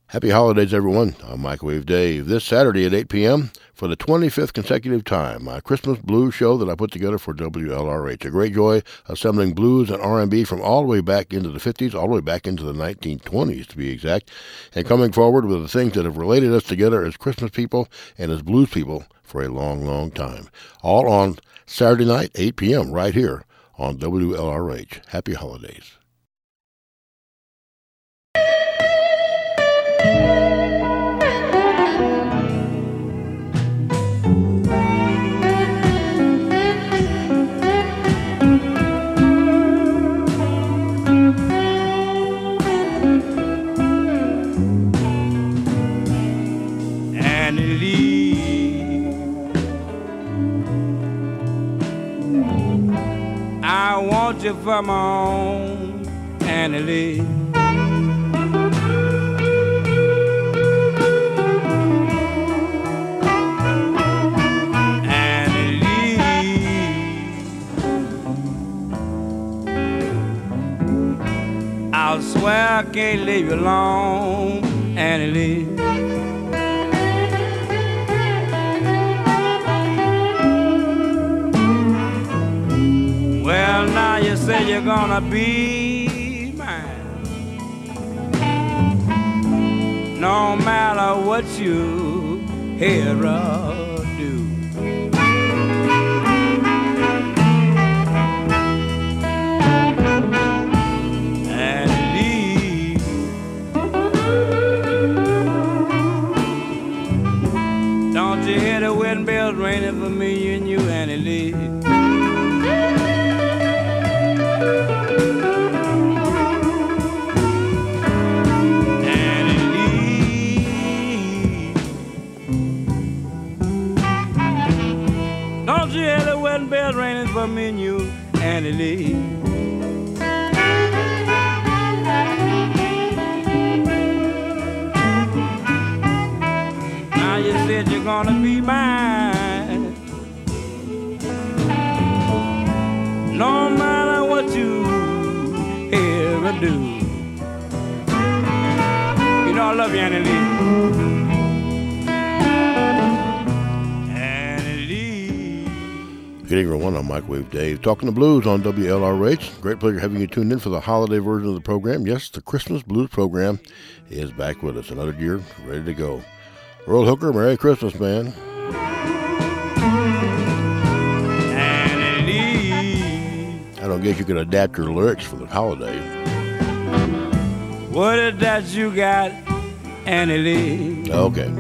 Happy holidays, everyone. I'm Microwave Dave. This Saturday at 8 p.m. for the 25th consecutive time, my Christmas blues show that I put together for WLRH. A great joy assembling blues and R&B from all the way back into the 50s, all the way back into the 1920s to be exact, and coming forward with the things that have related us together as Christmas people and as blues people for a long, long time. All on Saturday night, 8 p.m. right here on WLRH. Happy holidays. I want you for my own, Annie Lee. Annie Lee, I swear I can't leave you alone, Annie Lee. Well, now you say you're gonna be mine, no matter what you hear or do. And leave, don't you hear the wedding bells ringing for me and you, Annie Lee? Don't you hear the wedding bells ringing for me and you, Annie Lee? Now you said you're gonna be mine, no matter what you hear or do. You know I love you, Annie Lee. Good evening, everyone. I'm Microwave Dave, talking the blues on WLRH. Great pleasure having you tuned in for the holiday version of the program. Yes, the Christmas Blues program is back with us. Another year, ready to go. Earl Hooker, Merry Christmas, man. I don't guess you can adapt your lyrics for the holiday. What is that you got, Annie Lee? Okay.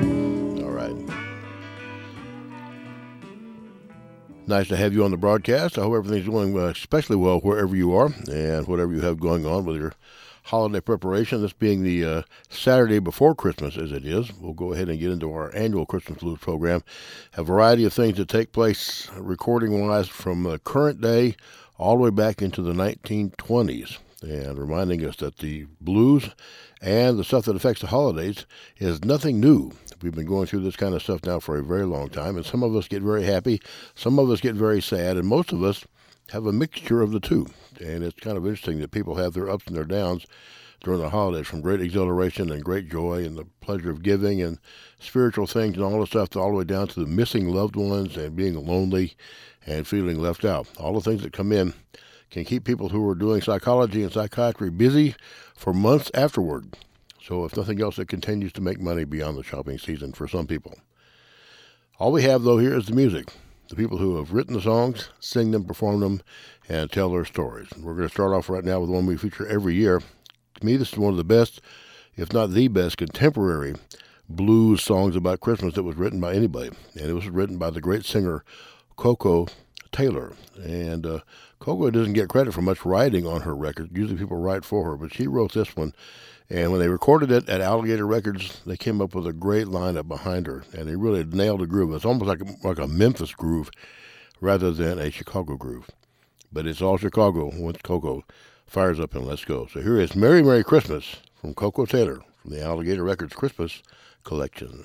Nice to have you on the broadcast. I hope everything's going especially well wherever you are and whatever you have going on with your holiday preparation. This being the Saturday before Christmas, as it is, we'll go ahead and get into our annual Christmas Blues program. A variety of things that take place recording-wise from the current day all the way back into the 1920s, and reminding us that the blues and the stuff that affects the holidays is nothing new. We've been going through this kind of stuff now for a very long time, and some of us get very happy, some of us get very sad, and most of us have a mixture of the two. And it's kind of interesting that people have their ups and their downs during the holidays, from great exhilaration and great joy and the pleasure of giving and spiritual things and all the stuff, all the way down to the missing loved ones and being lonely and feeling left out. All the things that come in can keep people who are doing psychology and psychiatry busy for months afterward. So if nothing else, it continues to make money beyond the shopping season for some people. All we have, though, here is the music. The people who have written the songs, sing them, perform them, and tell their stories. We're going to start off right now with one we feature every year. To me, this is one of the best, if not the best, contemporary blues songs about Christmas that was written by anybody. And it was written by the great singer Koko Taylor. And Koko doesn't get credit for much writing on her record. Usually people write for her, but she wrote this one. And when they recorded it at Alligator Records, they came up with a great lineup behind her, and they really nailed the groove. It's almost like a Memphis groove rather than a Chicago groove. But it's all Chicago once Koko fires up and let's go. So here is Merry, Merry Christmas from Koko Taylor from the Alligator Records Christmas Collection.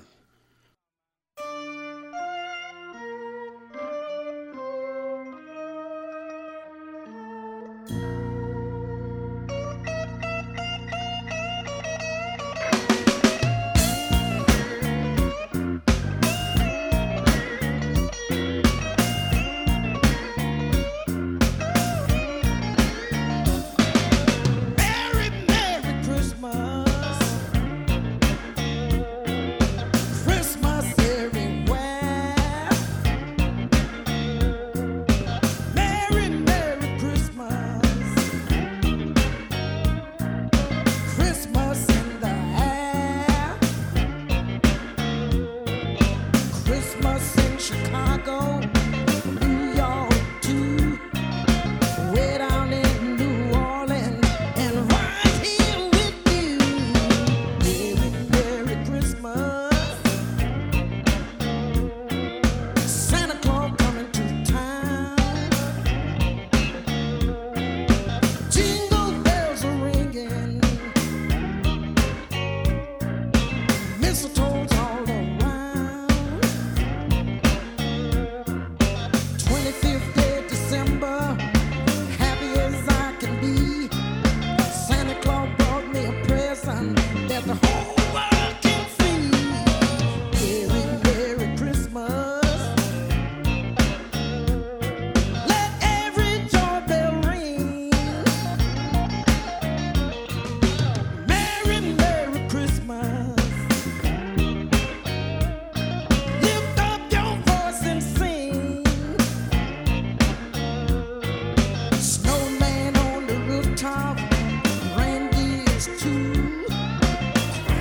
Mistletoe's all around. 25th day of December, happy as I can be. Santa Claus brought me a present that the whole world can see. Merry, Merry Christmas. Let every joy bell ring. Merry, Merry Christmas. Lift up your voice and sing. Snowman on the rooftop, reindeers too.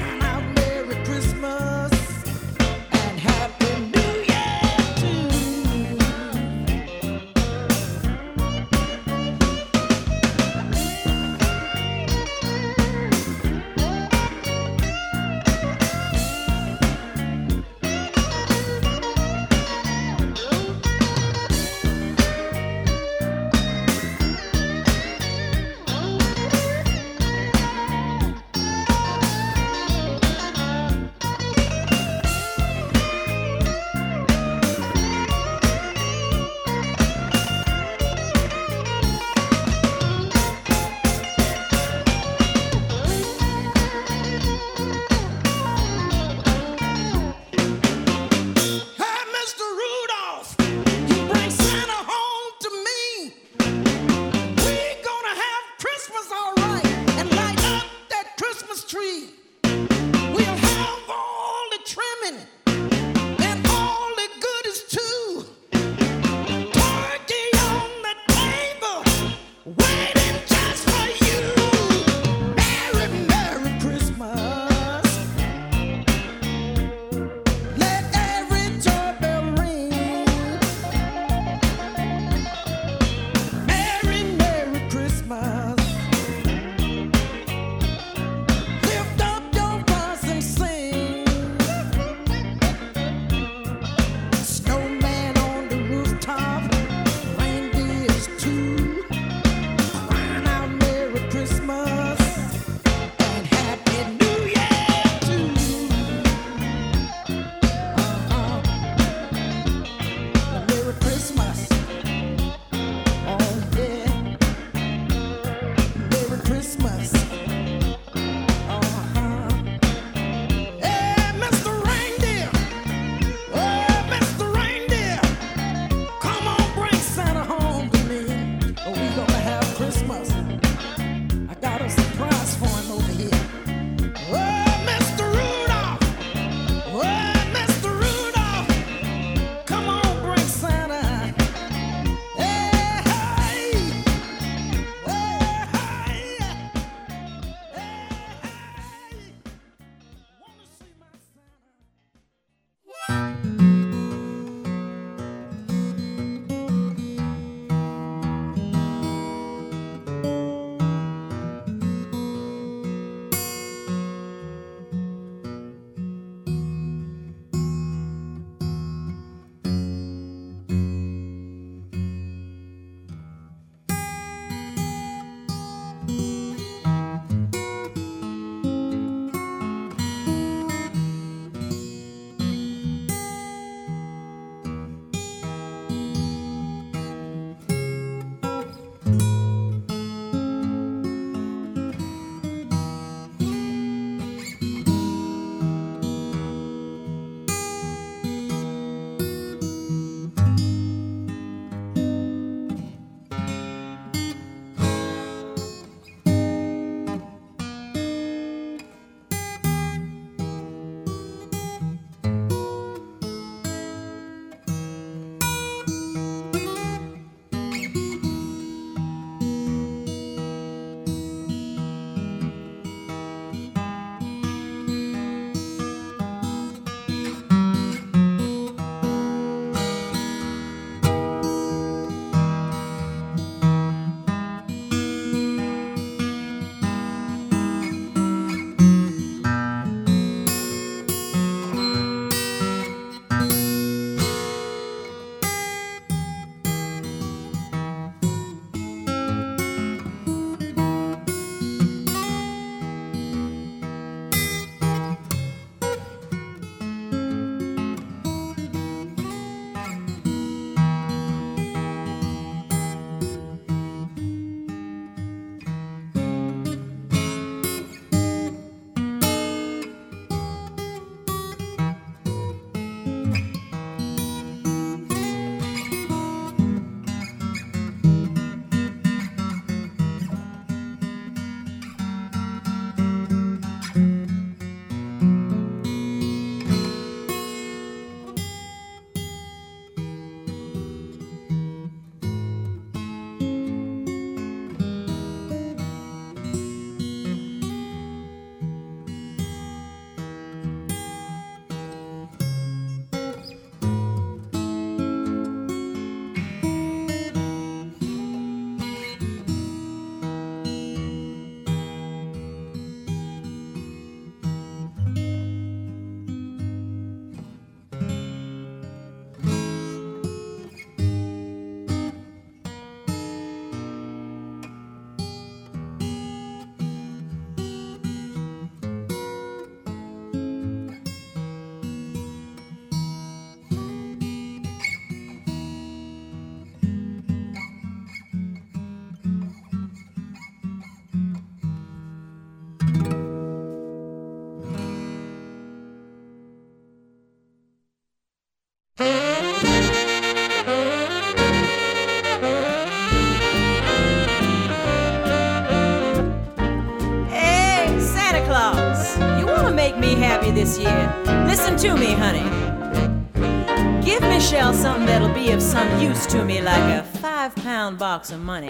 make me happy this year. Listen to me, honey. Give Michelle something that'll be of some use to me, like a 5-pound box of money.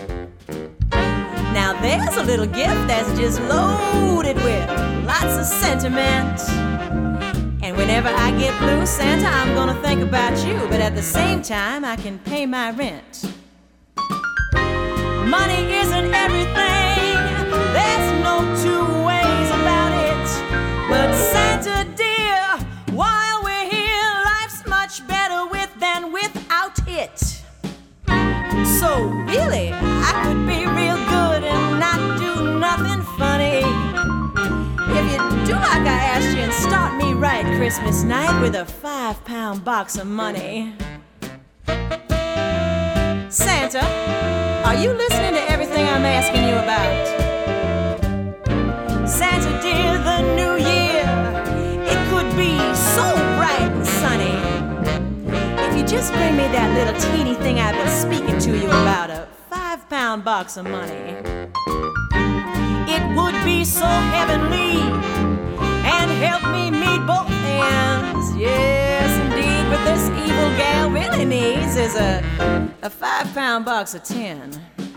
Now there's a little gift that's just loaded with lots of sentiment. And whenever I get blue, Santa, I'm gonna think about you, but at the same time, I can pay my rent. Money isn't everything, there's no two ways about it. But Santa dear, while we're here, life's much better with than without it. So really, I could be real good and not do nothing funny. If you do like I asked you and start me right Christmas night with a 5-pound box of money. Santa, are you listening to everything I'm asking you about? Santa dear, the new year, it could be so bright and sunny. If you just bring me that little teeny thing I've been speaking to you about, a 5-pound box of money. It would be so heavenly and help me meet both ends. Yes, indeed, what this evil gal really needs is a 5-pound box of 10.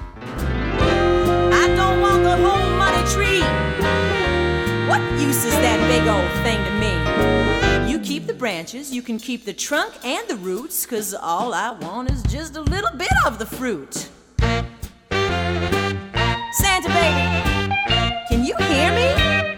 I don't want the whole money tree. What use is that big old thing to me? You keep the branches, you can keep the trunk and the roots, 'cause all I want is just a little bit of the fruit. Santa baby, can you hear me?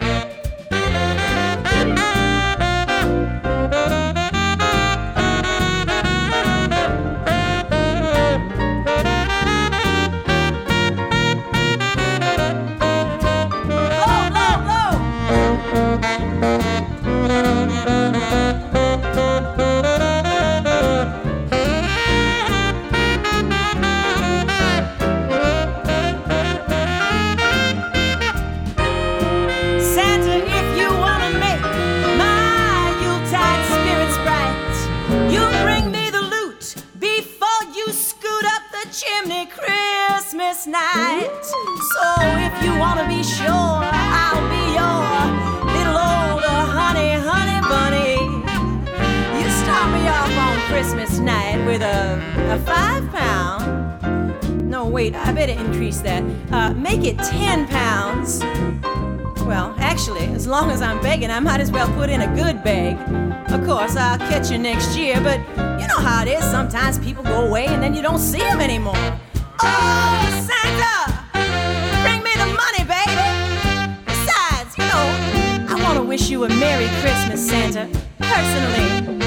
Night. So if you wanna be sure, I'll be your little old honey, honey bunny. You start me off on Christmas night with a 5-pound. No, wait, I better increase that. Make it 10 pounds. Well, actually, as long as I'm begging, I might as well put in a good beg. Of course, I'll catch you next year, but you know how it is. Sometimes people go away and then you don't see them anymore. Oh, Santa, bring me the money, baby. Besides, you know, I want to wish you a Merry Christmas, Santa, personally.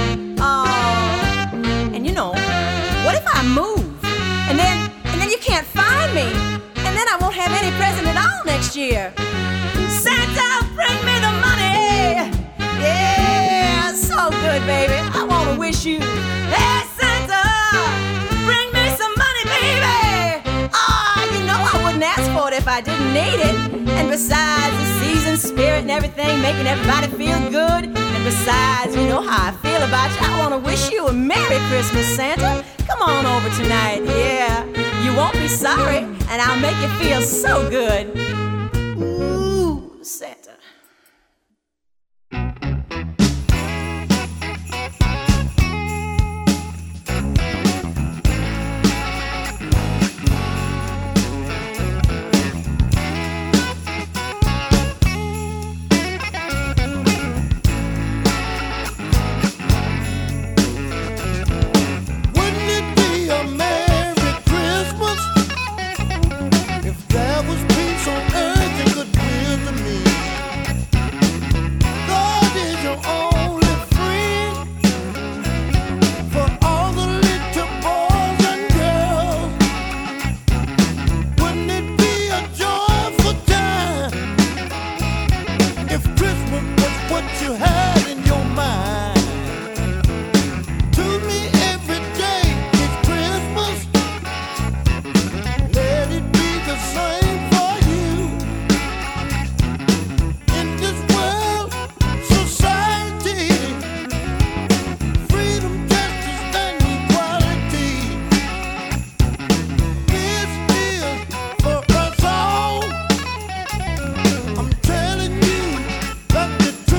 Oh, and you know, what if I move and then you can't find me, and then I won't have any present at all next year? Santa, bring me the money. Yeah, so good, baby. I want to wish you, hey, Santa, bring me some money, baby. I wouldn't ask for it if I didn't need it. And besides, the season spirit and everything, making everybody feel good. And besides, you know how I feel about you. I want to wish you a Merry Christmas, Santa. Come on over tonight, yeah. You won't be sorry, and I'll make you feel so good. Ooh, Santa. I'm telling you that the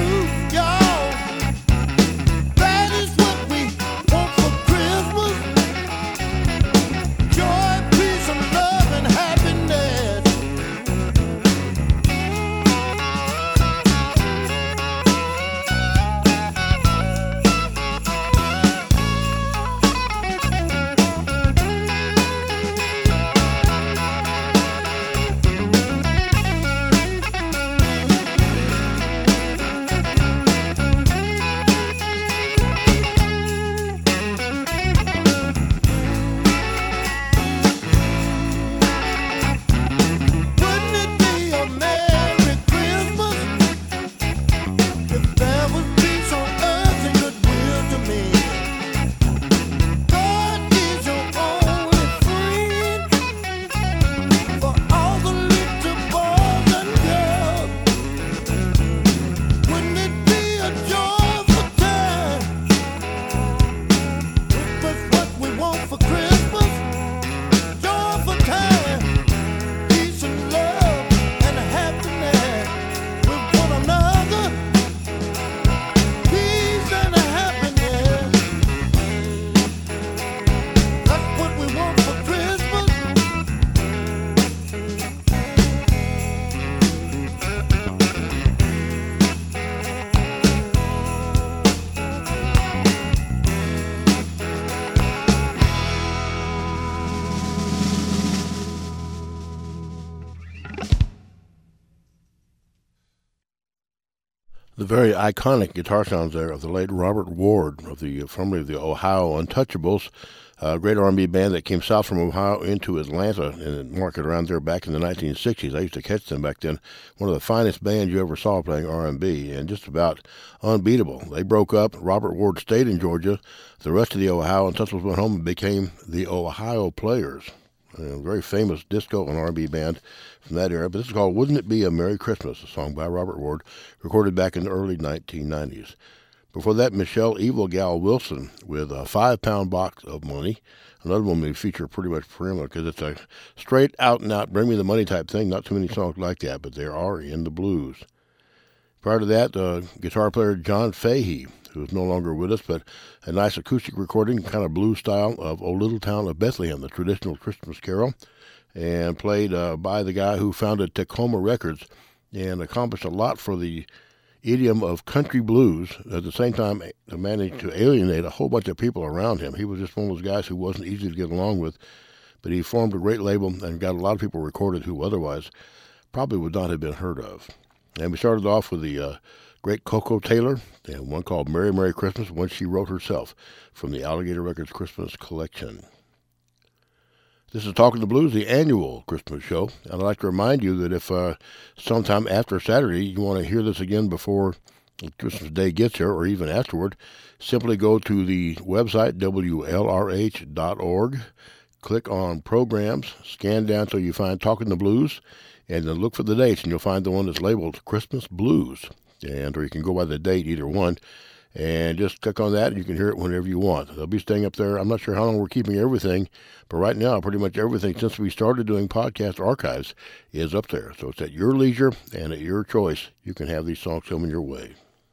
The very iconic guitar sounds there of the late Robert Ward, formerly of the Ohio Untouchables, a great R&B band that came south from Ohio into Atlanta and market around there back in the 1960s. I used to catch them back then. One of the finest bands you ever saw playing R&B, and just about unbeatable. They broke up. Robert Ward stayed in Georgia. The rest of the Ohio Untouchables went home and became the Ohio Players. A very famous disco and R&B band from that era. But this is called Wouldn't It Be a Merry Christmas, a song by Robert Ward, recorded back in the early 1990s. Before that, Michelle Evil Gal Wilson with a 5-pound box of money. Another one we feature pretty much perimeter because it's a straight out and out, bring me the money type thing. Not too many songs like that, but there are in the blues. Prior to that, guitar player John Fahey, who is no longer with us, but a nice acoustic recording, kind of blues style, of O Little Town of Bethlehem, the traditional Christmas carol, and played by the guy who founded Tacoma Records and accomplished a lot for the idiom of country blues. At the same time, managed to alienate a whole bunch of people around him. He was just one of those guys who wasn't easy to get along with, but he formed a great label and got a lot of people recorded who otherwise probably would not have been heard of. And we started off with the great Coco Taylor, and one called Merry Merry Christmas, one she wrote herself from the Alligator Records Christmas collection. This is Talking the Blues, the annual Christmas show, and I'd like to remind you that if sometime after Saturday you want to hear this again before Christmas Day gets here, or even afterward, simply go to the website, WLRH.org, click on Programs, scan down till you find Talking the Blues, and then look for the dates, and you'll find the one that's labeled Christmas Blues. Or you can go by the date, either one, and just click on that, and you can hear it whenever you want. They'll be staying up there. I'm not sure how long we're keeping everything, but right now, pretty much everything since we started doing podcast archives is up there. So it's at your leisure and at your choice. You can have these songs coming your way.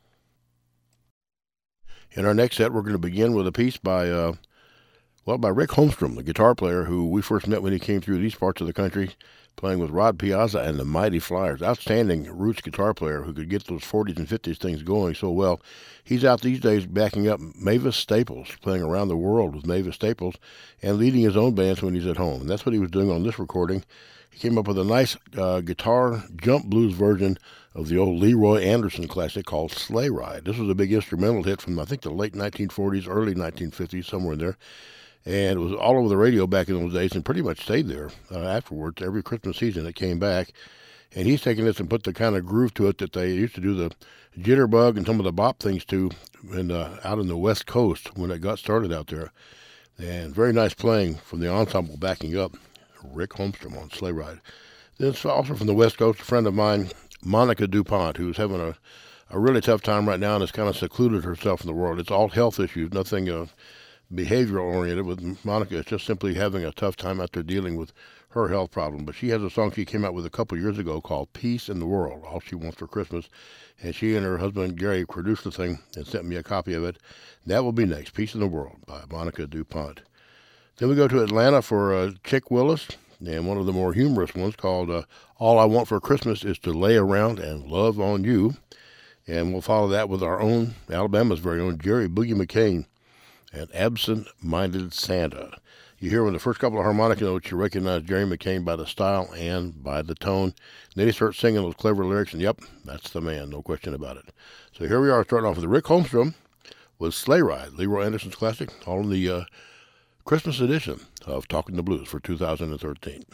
In our next set, we're going to begin with a piece by Rick Holmstrom, the guitar player who we first met when he came through these parts of the country, playing with Rod Piazza and the Mighty Flyers. Outstanding roots guitar player who could get those 40s and 50s things going so well. He's out these days backing up Mavis Staples, playing around the world with Mavis Staples, and leading his own bands when he's at home. And that's what he was doing on this recording. He came up with a nice guitar jump blues version of the old Leroy Anderson classic called Sleigh Ride. This was a big instrumental hit from, I think, the late 1940s, early 1950s, somewhere in there. And it was all over the radio back in those days and pretty much stayed there afterwards. Every Christmas season it came back. And he's taken this and put the kind of groove to it that they used to do the jitterbug and some of the bop things to out in the West Coast when it got started out there. And very nice playing from the ensemble backing up Rick Holmstrom on Sleigh Ride. Then it's also from the West Coast, a friend of mine, Monica DuPont, who's having a really tough time right now and has kind of secluded herself in the world. It's all health issues, nothing behavioral oriented. With Monica, it's just simply having a tough time out there dealing with her health problem. But she has a song she came out with a couple years ago called Peace in the World, All She Wants for Christmas. And she and her husband Gary produced the thing and sent me a copy of it. That will be next, Peace in the World by Monica DuPont. Then we go to Atlanta for Chick Willis, and one of the more humorous ones called All I Want for Christmas is to Lay Around and Love on You. And we'll follow that with our own, Alabama's very own, Jerry Boogie McCain, and Absent-Minded Santa. You hear when the first couple of harmonica notes, you recognize Jerry McCain by the style and by the tone. And then he starts singing those clever lyrics, and yep, that's the man, no question about it. So here we are, starting off with Rick Holmstrom with Sleigh Ride, Leroy Anderson's classic, all in the Christmas edition of Talking the Blues for 2013.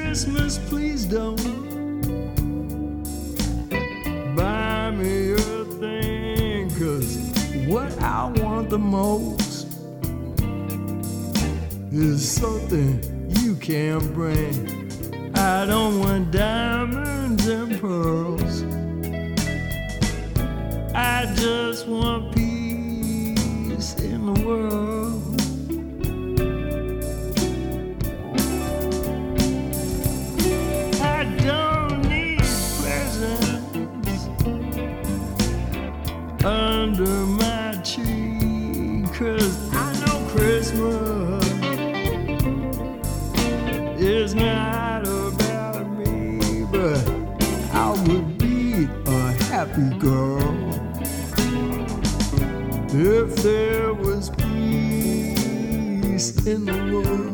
Christmas, please don't buy me a thing, 'cause what I want the most is something you can't bring. I don't want diamonds and pearls. I just want peace in the world. I don't need presents under my tree, 'cause I know Christmas is not about me, but I would be a happy girl if there was peace in the world.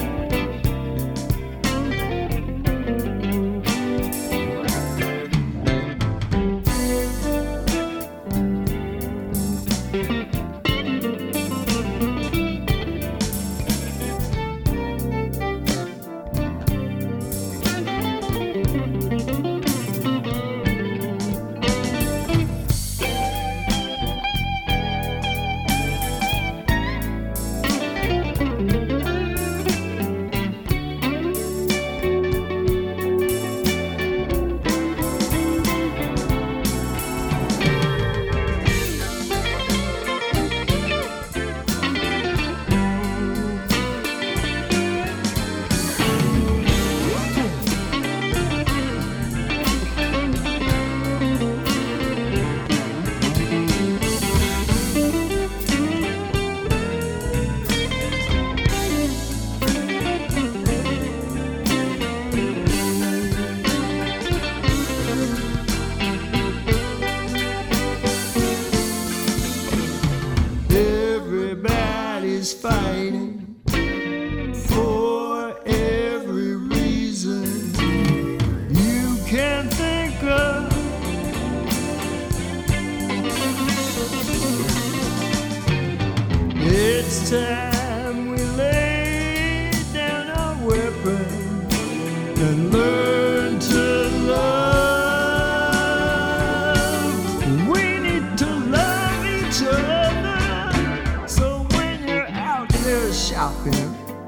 Everybody's fighting for every reason you can think of. It's time we lay down our weapons and learn to love. We need to love each other. So when you're out there shopping,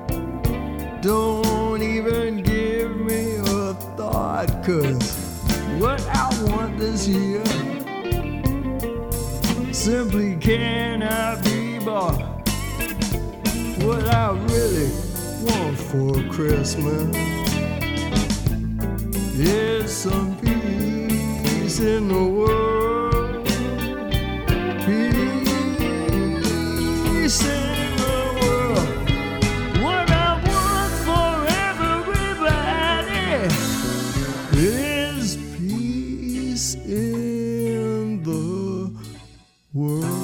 don't even give me a thought, 'cause what I want this year simply cannot be bought. What I really want for Christmas is some peace in the world. Peace in the world. What I want for everybody is peace in the world.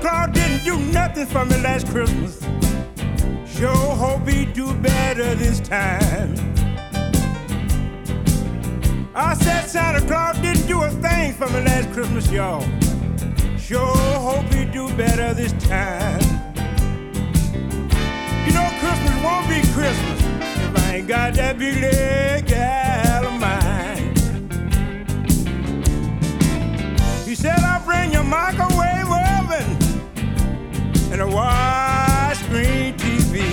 Claus didn't do nothing for me last Christmas. Sure hope he do better this time. I said Santa Claus didn't do a thing for me last Christmas, y'all. Sure hope he do better this time. You know Christmas won't be Christmas if I ain't got that big leg gal of mine. He said I'll bring your microwave oven and a widescreen TV.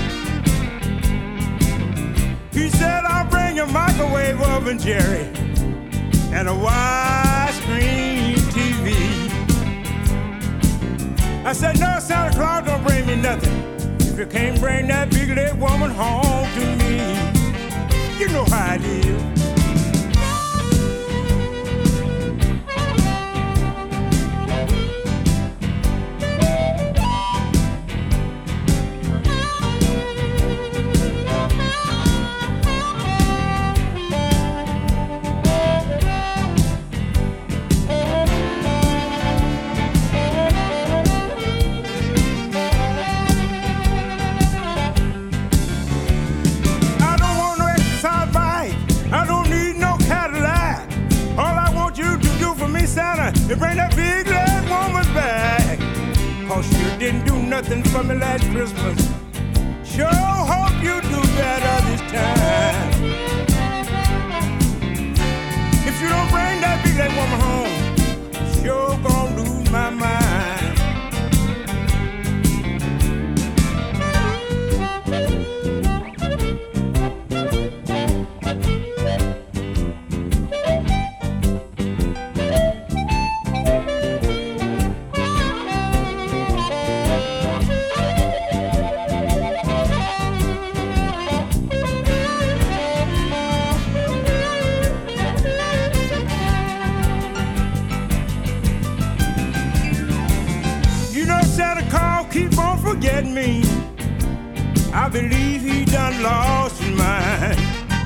He said I'll bring your microwave oven, Jerry, and a widescreen TV. I said, no, Santa Claus don't bring me nothing if you can't bring that big leg woman home to me. You know how it is. You bring that big leg woman back, 'cause you didn't do nothing for me last Christmas. Sure hope you do better this time. If you don't bring that big leg woman home, sure gonna lose my mind. Keep on forgetting me. I believe he done lost his mind.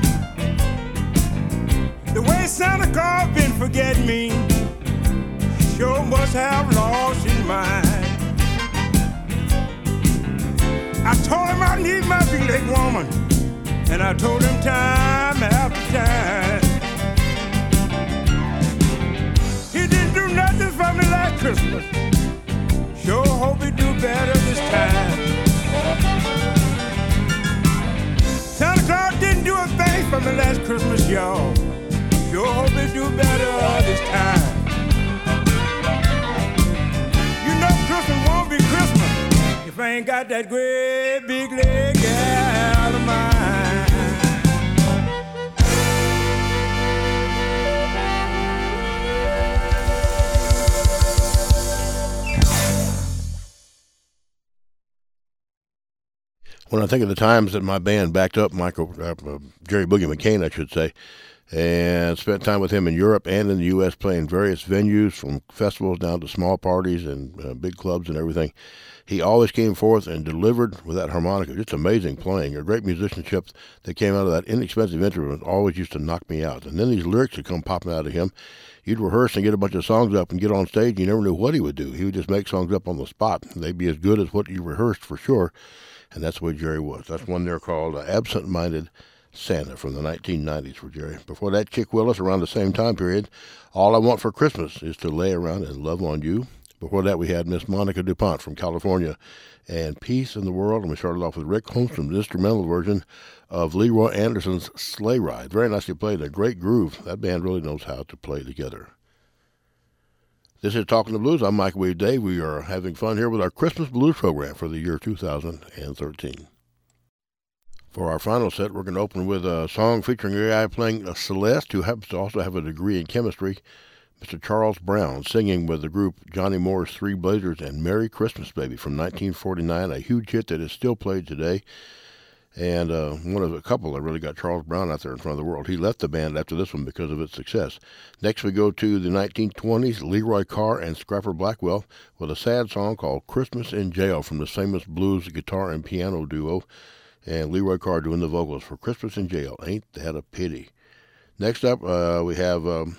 The way Santa Claus been forgetting me, sure must have lost his mind. I told him I need my big leg woman, and I told him time after time. He didn't do nothing for me last Christmas. Sure hope he do better this time. Santa Claus didn't do a thing for me last Christmas, y'all. Sure hope he do better this time. You know Christmas won't be Christmas if I ain't got that great big leg out of mine. When I think of the times that my band backed up Jerry Boogie McCain, I should say, and spent time with him in Europe and in the U.S. playing various venues, from festivals down to small parties and big clubs and everything, he always came forth and delivered with that harmonica. Just amazing playing. A great musicianship that came out of that inexpensive instrument always used to knock me out. And then these lyrics would come popping out of him. You'd rehearse and get a bunch of songs up and get on stage, and you never knew what he would do. He would just make songs up on the spot. They'd be as good as what you rehearsed for sure. And that's the way Jerry was. That's one there called Absent-Minded Santa from the 1990s for Jerry. Before that, Chick Willis, around the same time period, All I Want for Christmas is to Lay Around and Love on You. Before that, we had Miss Monica DuPont from California and Peace in the World. And we started off with Rick Holmstrom's instrumental version of Leroy Anderson's Sleigh Ride. Very nicely played, a great groove. That band really knows how to play together. This is Talking the Blues. I'm Microwave Dave. We are having fun here with our Christmas Blues program for the year 2013. For our final set, we're going to open with a song featuring a guy playing a Celeste who happens to also have a degree in chemistry, Mr. Charles Brown, singing with the group Johnny Moore's Three Blazers and Merry Christmas Baby from 1949, a huge hit that is still played today. And one of a couple that really got Charles Brown out there in front of the world. He left the band after this one because of its success. Next we go to the 1920s, Leroy Carr and Scrapper Blackwell with a sad song called Christmas in Jail from this famous blues guitar and piano duo. And Leroy Carr doing the vocals for Christmas in Jail. Ain't that a pity? Next up, we have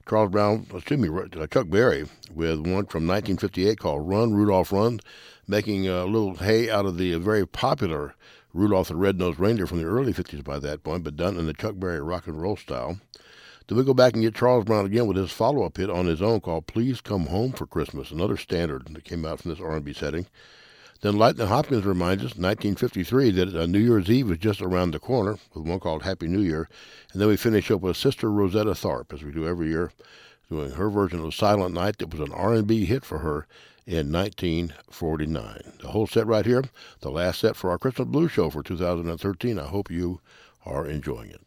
Chuck Berry, with one from 1958 called Run, Rudolph, Run, making a little hay out of the very popular Rudolph the Red-Nosed Reindeer from the early 50s by that point, but done in the Chuck Berry rock and roll style. Then we go back and get Charles Brown again with his follow-up hit on his own called Please Come Home for Christmas, another standard that came out from this R&B setting. Then Lightnin' Hopkins reminds us, 1953, that New Year's Eve is just around the corner, with one called Happy New Year. And then we finish up with Sister Rosetta Tharpe, as we do every year, doing her version of Silent Night that was an R&B hit for her in 1949. The whole set right here, the last set for our Christmas Blues Show for 2013. I hope you are enjoying it.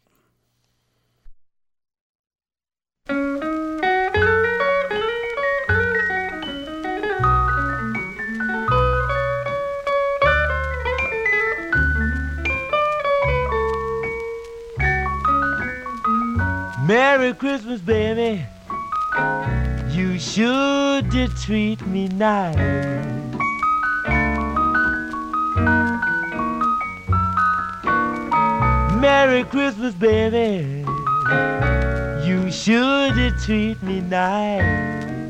Merry Christmas, baby. You should treat me nice. Merry Christmas, baby. You should treat me nice.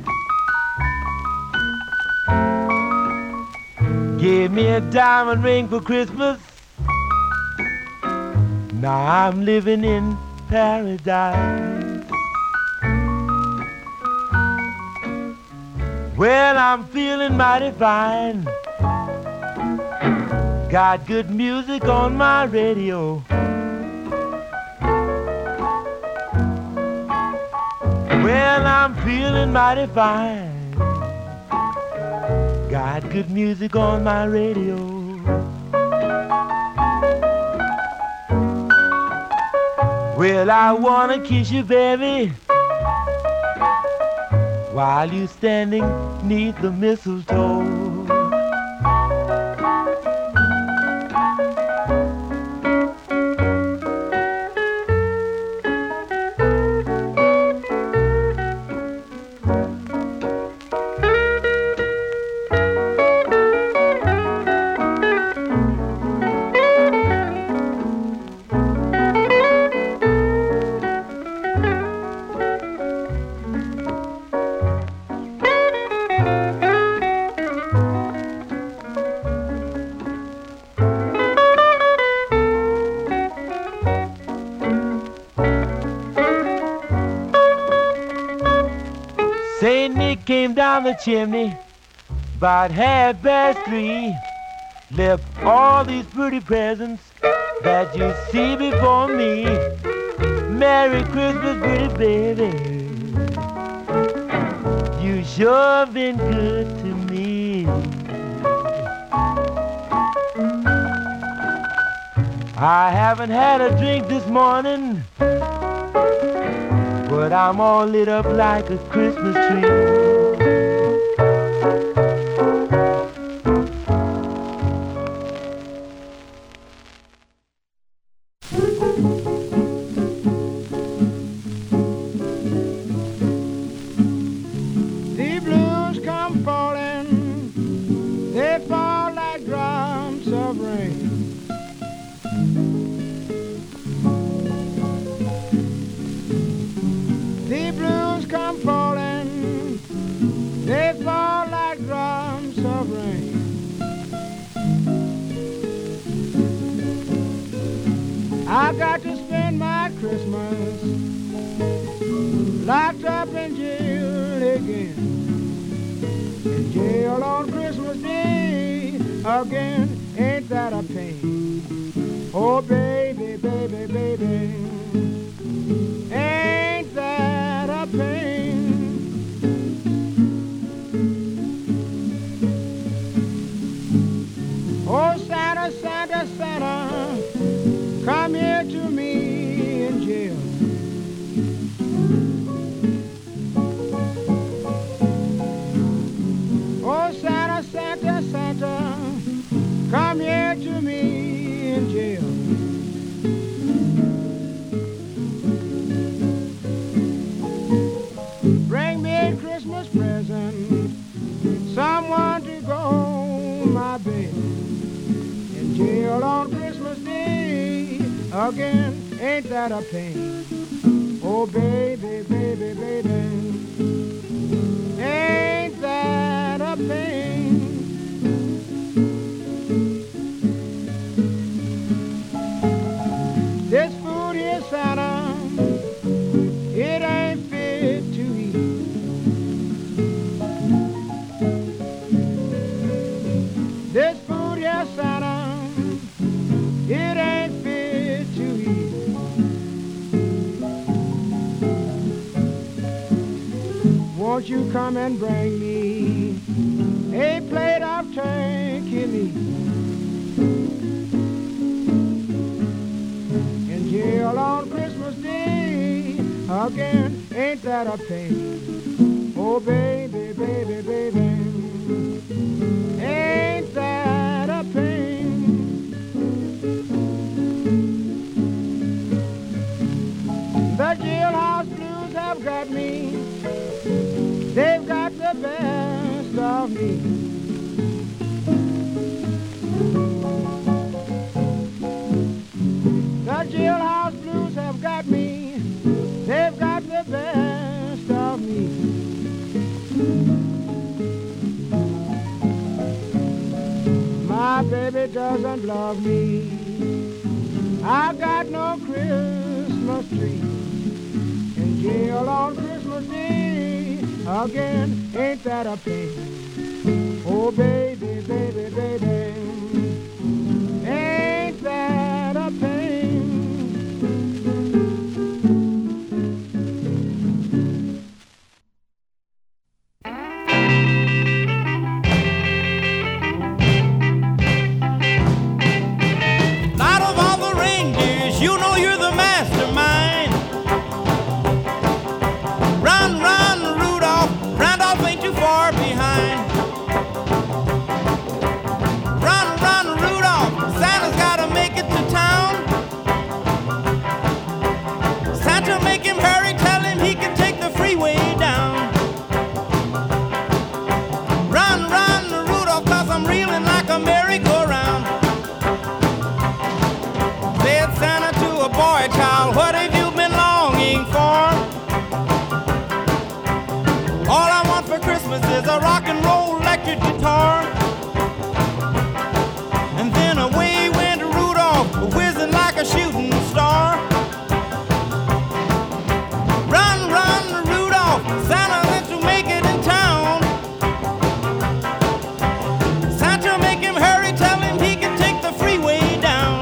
Give me a diamond ring for Christmas. Now I'm living in paradise. Well, I'm feeling mighty fine. Got good music on my radio. Well, I'm feeling mighty fine. Got good music on my radio. Well, I wanna kiss you, baby, while you standing 'neath the mistletoe. Saint Nick came down the chimney about 3:30, left all these pretty presents that you see before me. Merry Christmas, pretty baby. You sure been good to me. I haven't had a drink this morning, but I'm all lit up like a Christmas tree. The blues come falling, they fall like drops of rain. The blues come falling, they fall like drops of rain. I got to spend my Christmas locked up in jail again. In jail on Christmas Day again, ain't that a pain? Oh baby, baby, baby, ain't that a pain? Oh Santa, Santa, Santa, come here to me in jail. Oh Santa, Santa, Santa, come here to me in jail. Bring me a Christmas present, someone to go my bed. In jail on Christmas Day again, ain't that a pain? Oh, baby, baby, baby, ain't that a pain? This food here, Santa, it ain't fit to eat. This food here, Santa, it ain't fit to eat. Won't you come and bring me a plate of turkey meat? In jail on Christmas Day, again, ain't that a pain? Oh, baby, baby, baby, ain't that a pain? The jailhouse blues have got me. They've got the best of me. The jailhouse blues have got me. They've got the best of me. My baby doesn't love me. I got no Christmas tree. In jail on Christmas Day, again, ain't that a pain? Oh, baby, baby, baby, ain't that a pain? Out of all the reindeers, you know you're the mastermind. Run, run, Rudolph, Randolph ain't too far behind. Run, run, Rudolph, Santa's gotta make it to town. Santa, make him hurry, tell him he can take the freeway down. Run, run, Rudolph, 'cause I'm reeling like a merry-go-round. Said Santa to a boy child, what have you been longing for? All I want for Christmas is a rock and roll electric guitar. And then away went Rudolph, whizzing like a shooting star. Run, run, Rudolph, Santa wants to make it in town. Santa, make him hurry, tell him he can take the freeway down.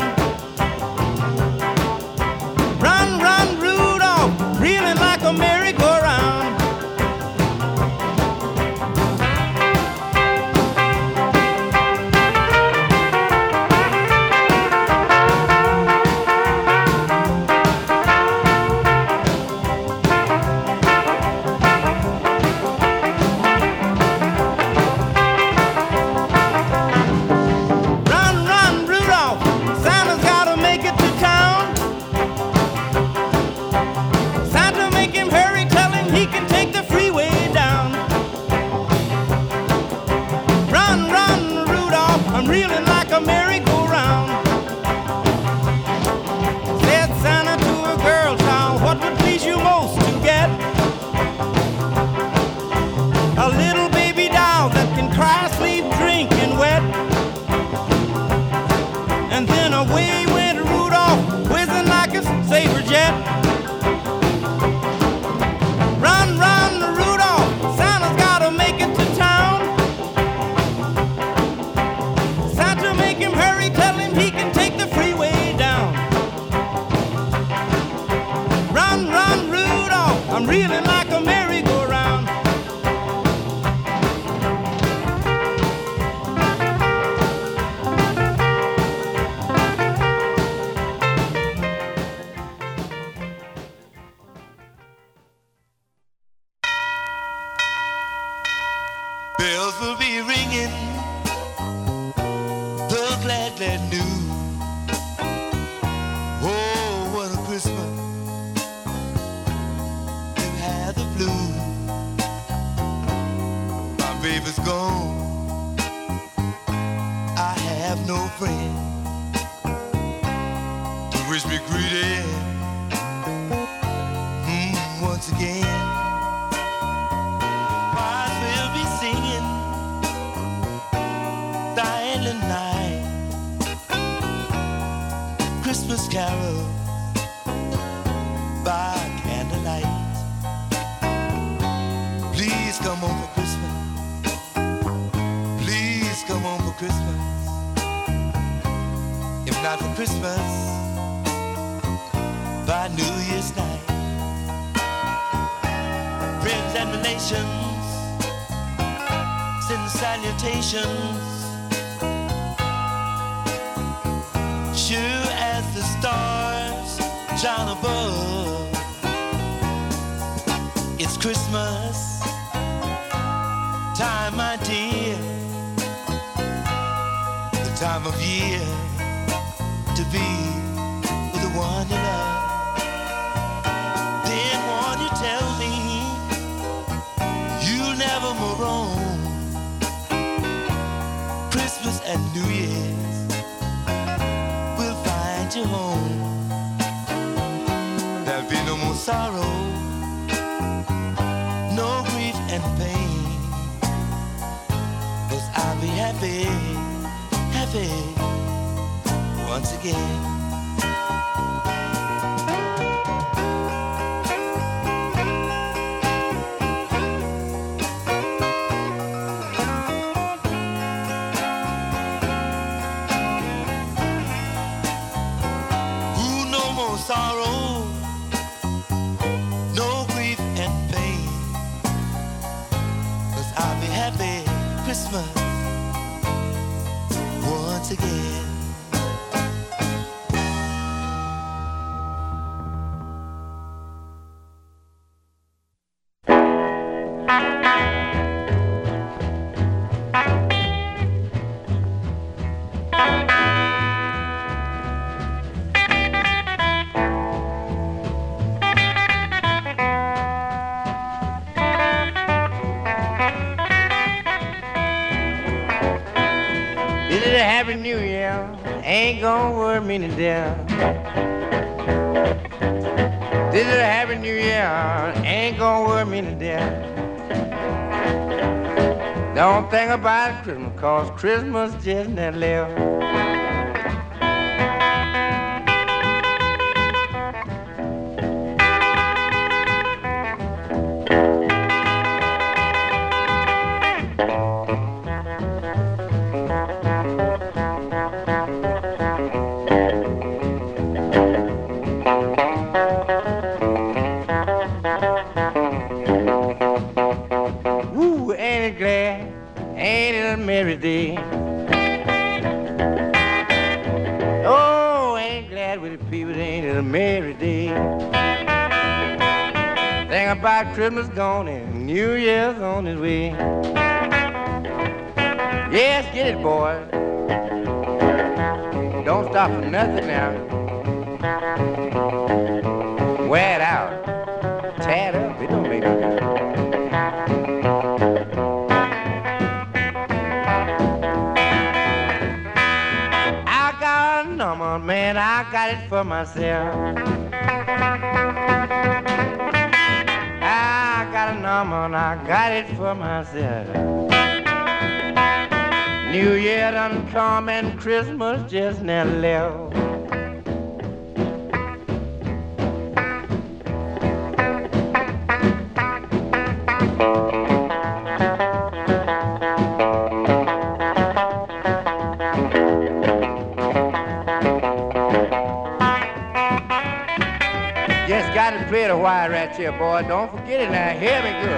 Run, run, Rudolph, reeling like a merry-go-round. Run, run, Rudolph, Santa's gotta make it to town. Santa, make him hurry, tell him he can take the freeway down. Run, run, Rudolph, I'm reeling like a merry-go-round. Said Santa to a girl child, what would please you most to get? A little baby doll that can cry, sleep, drink, and wet. And then away went Rudolph, whizzing like a saber jet. Run, run, Rudolph, Santa's gotta make it to town. Santa, make him hurry, tell him he can take the freeway down. Run, run, Rudolph, I'm reeling like a merry-go-round. Bells will be ringing, the glad, glad news. Oh, what a Christmas, you've had the blues. My baby's gone, I have no friend to wish me greeting. carol by candlelight. Please come home for Christmas. Please come home for Christmas. If not for Christmas, by New Year's night. Friends and relations send salutations. Sure as the stars shine above, it's Christmas time, my dear. The time of year to be with the one you love. Then won't you tell me you'll never more roam? Christmas and New Year's will find you home. There'll be no more sorrow, no grief and pain, 'cause I'll be happy, happy once again. Sorrow, no grief and pain, 'cause I'll be happy Christmas once again. Happy New Year ain't gonna worry me to death. This is a Happy New Year ain't gonna worry me to death. Don't think about Christmas, 'cause Christmas just never left. Merry day. Oh, ain't glad with the people, ain't it a merry day. Think about Christmas gone and New Year's on his way. Yes, get it, boy. Don't stop for nothing now. Wear it out. Tear it up, it don't make no difference. Man, I got it for myself. I got a number and I got it for myself. New Year done come and Christmas just never left. Play the wire right here, boy. Don't forget it now. Hear me good.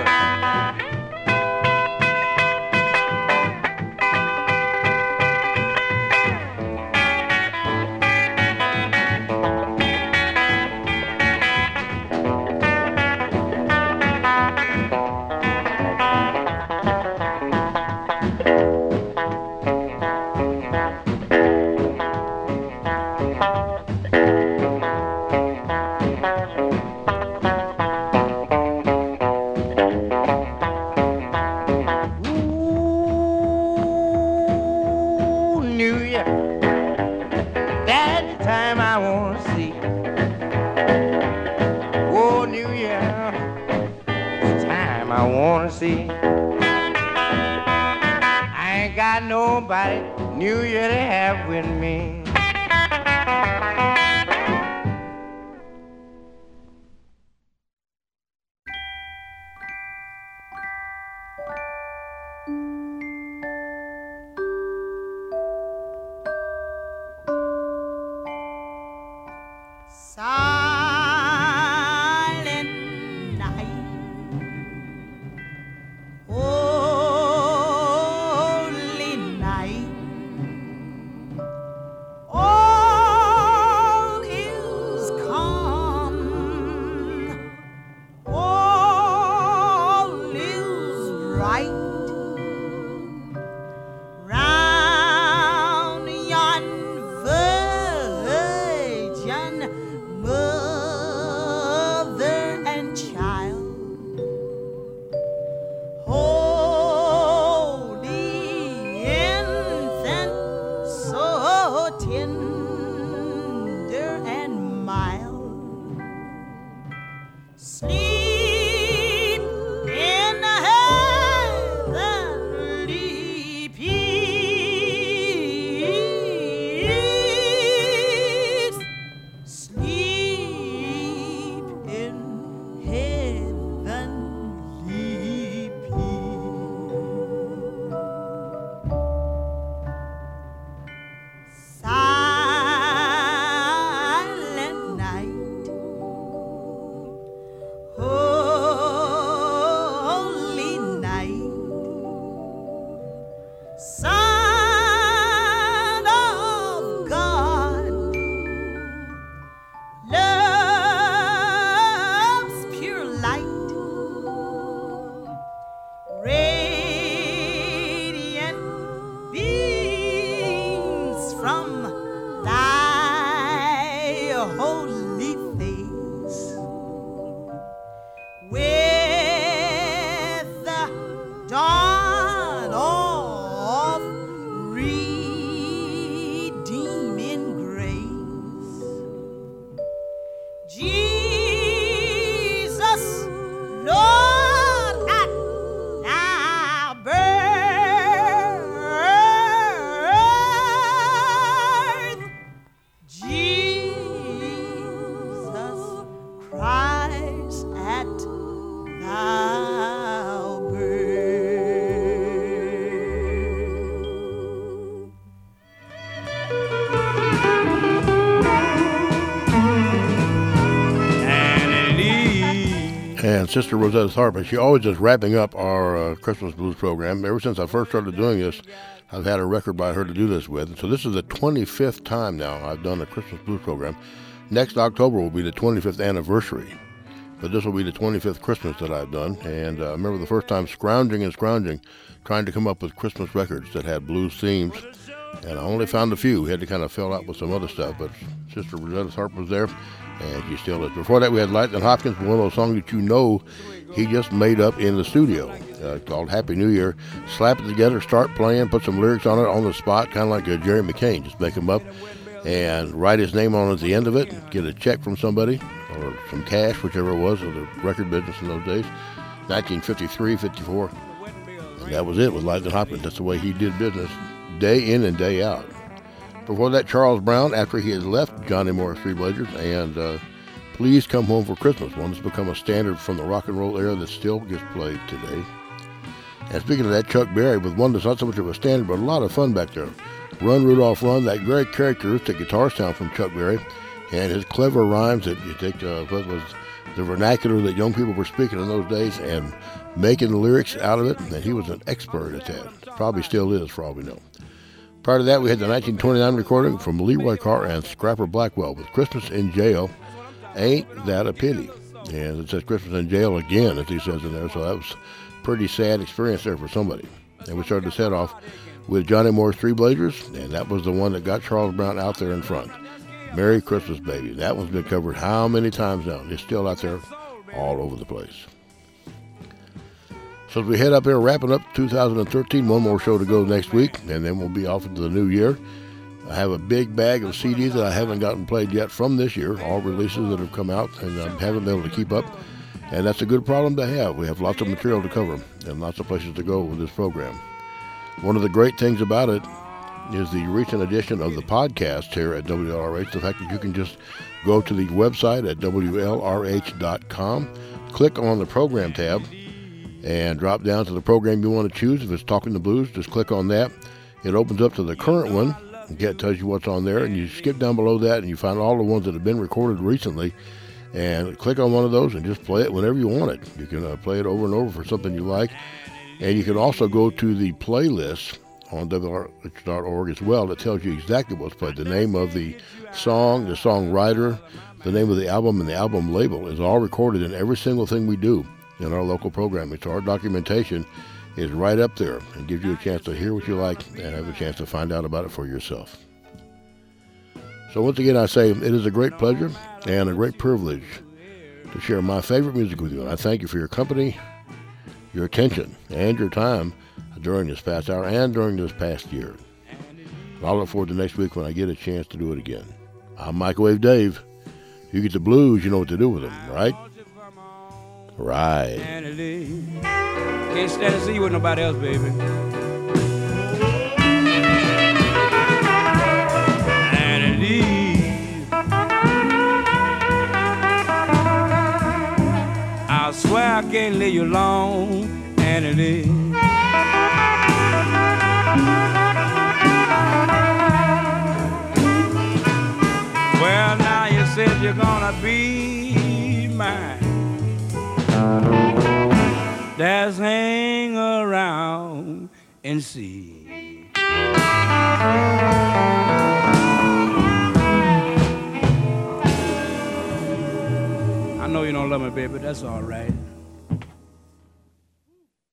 Nobody New Year to have with me. right round yon virgin mother and child, holy infant, so tender and mild, sleep in heavenly peace, sleep in heavenly peace. Silent night, holy night, Son of God, love's pure light, radiant beams from thy holy face, with the dawn of redeeming grace. Jesus, Lord, at thy birth, Jesus Christ at thy birth. And Sister Rosetta Tharpe, she always is wrapping up our Christmas blues program. Ever since I first started doing this, I've had a record by her to do this with. So this is the 25th time now I've done a Christmas blues program. Next October will be the 25th anniversary. But this will be the 25th Christmas that I've done. And I remember the first time scrounging, trying to come up with Christmas records that had blues themes. And I only found a few. We had to kind of fill out with some other stuff. But Sister Rosetta Tharpe was there, and she still is. Before that, we had Lightnin' Hopkins, one of those songs that you know he just made up in the studio, called Happy New Year. Slap it together, start playing, put some lyrics on it on the spot, kind of like a Jerry McCain. Just make them up and write his name on it at the end of it, get a check from somebody or some cash, whichever it was, of the record business in those days, 1953, 54. And that was it with Lightnin' Hopkins. That's the way he did business, day in and day out. Before that, Charles Brown, after he had left Johnny Morris Three Blazers, and Please Come Home for Christmas, one that's become a standard from the rock and roll era that still gets played today. And speaking of that, Chuck Berry, with one that's not so much of a standard, but a lot of fun back there. Run, Rudolph, Run, that very characteristic guitar sound from Chuck Berry, and his clever rhymes that you take what was the vernacular that young people were speaking in those days and making the lyrics out of it, and he was an expert at that. Probably still is, for all we know. Prior to that, we had the 1929 recording from Leroy Carr and Scrapper Blackwell with Christmas in Jail, Ain't That a Pity? And it says Christmas in Jail again, as he says in there, so that was a pretty sad experience there for somebody. And we started to set off with Johnny Morris Three Blazers, and that was the one that got Charles Brown out there in front. Merry Christmas, Baby. That one's been covered how many times now? It's still out there all over the place. So as we head up here, wrapping up 2013, one more show to go next week, and then we'll be off into the new year. I have a big bag of CDs that I haven't gotten played yet from this year, all releases that have come out, and I haven't been able to keep up. And that's a good problem to have. We have lots of material to cover and lots of places to go with this program. One of the great things about it is the recent addition of the podcast here at WLRH, the fact that you can just go to the website at WLRH.com, click on the program tab, and drop down to the program you want to choose. If it's Talking the Blues, just click on that. It opens up to the current one. It tells you what's on there, and you skip down below that, and you find all the ones that have been recorded recently, and click on one of those and just play it whenever you want it. You can play it over and over for something you like, and you can also go to the playlist on WLRH.org as well that tells you exactly what's played. The name of the song, the songwriter, the name of the album, and the album label is all recorded in every single thing we do in our local programming. So our documentation is right up there and gives you a chance to hear what you like and have a chance to find out about it for yourself. So once again, I say it is a great pleasure and a great privilege to share my favorite music with you. And I thank you for your company, your attention, and your time during this past hour and during this past year. And I'll look forward to next week when I get a chance to do it again. I'm Microwave Dave. You get the blues, you know what to do with them, right? Right. Can't stand to see you with nobody else, baby. I swear I can't leave you alone, and it is. Well, now you said you're gonna be mine. Just hang around and see. I know you don't love me, baby, that's all right.